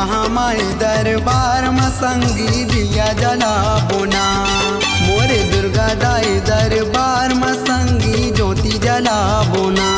महामाई दरबार में संगी दिया जला बोना। मोरे दुर्गा दाई दरबार में संगी ज्योति जला बोना।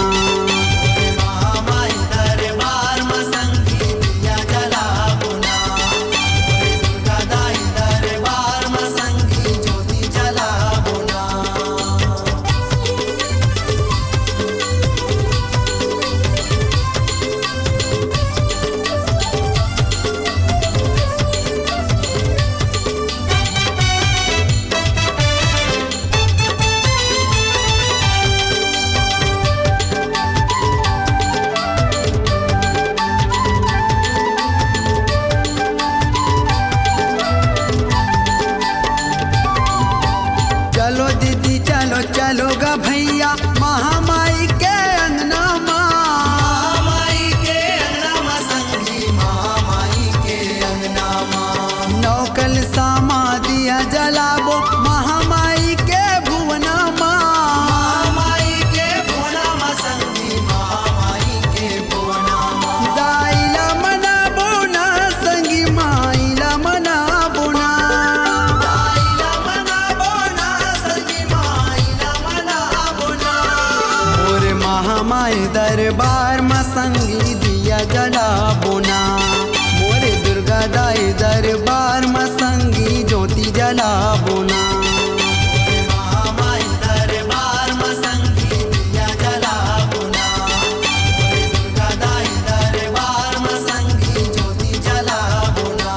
चलो दीदी चलो चलो गा भैया महामाई के अंगना महामाई के अंगना में संगी महामाई के अंगना में नौकल सामा दिया जलाबो महामाई के भुवना महामाई के भुवना में संगी महामाई के भुवना में दाइला मना बोना संगी माइला मना बोना। दाइला मना बोना संगी माइला मना बोना। मोरे महामाई दरबार में संगी दिया जला बोना। मोरे दुर्गा दाई दरबार में संगी ज्योति जला बोना। महामाई दरबार में संगी दिया जला बोना। दुर्गा दाई दरबार में संगी ज्योति जला बोना।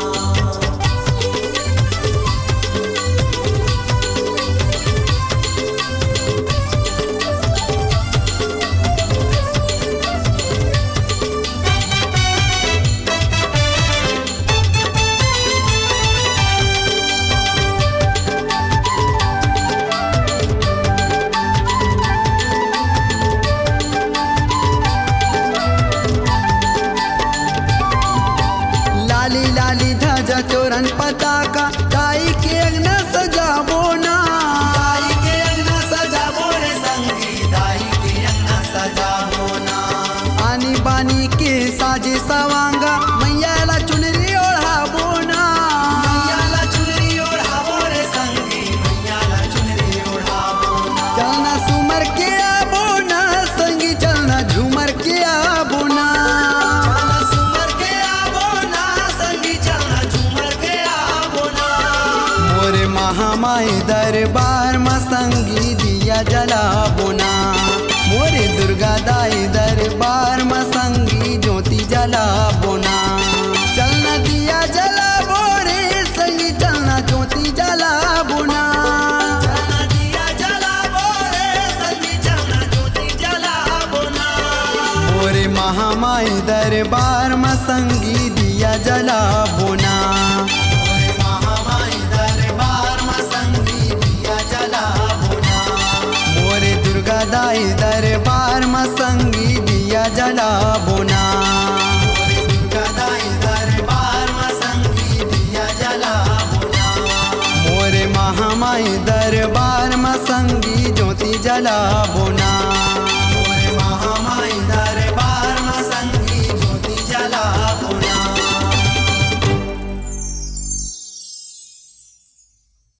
लाली लाली ध्वजा तोरण पताका दाई के अंगना सजा बोना। दाई के अंगना सजाबो रे संगी दाई के अंगना सजाबो ना। आनी बानी के साजे सवांगा मैया ला चुनरी ओढ़ा बोना। मैया ला चुनरी ओढ़ाबो रे संगी मैया ला चुनरी ओढ़ाबो ना। चलना सुमर के आबोना संगी चलना झूमर के आबोना। चलना सुमर के आबो ना संगी चलना झूमर के आबो ना। मोरे महामाई दरबार में संगी दिया जला बोना। मोरे दुर्गा दाई दरबार में संगी ज्योति जला बोना। चलना दिया जला बोरे संगी चलना ज्योति जला बोना। चलना दिया जलाबो रे संगी चलना ज्योति जलाबो ना। मोरे महामाई दरबार में संगी दिया जला बोना। महामाई दरबार में संगी दिया जलाबो ना। मोरे दुर्गा दाई दरबार में संगी दिया जला बोना। दुर्गा दाई दरबार में संगी दिया जलाबो ना। मोरे महामाई दरबार में संगी ज्योति जला बोना।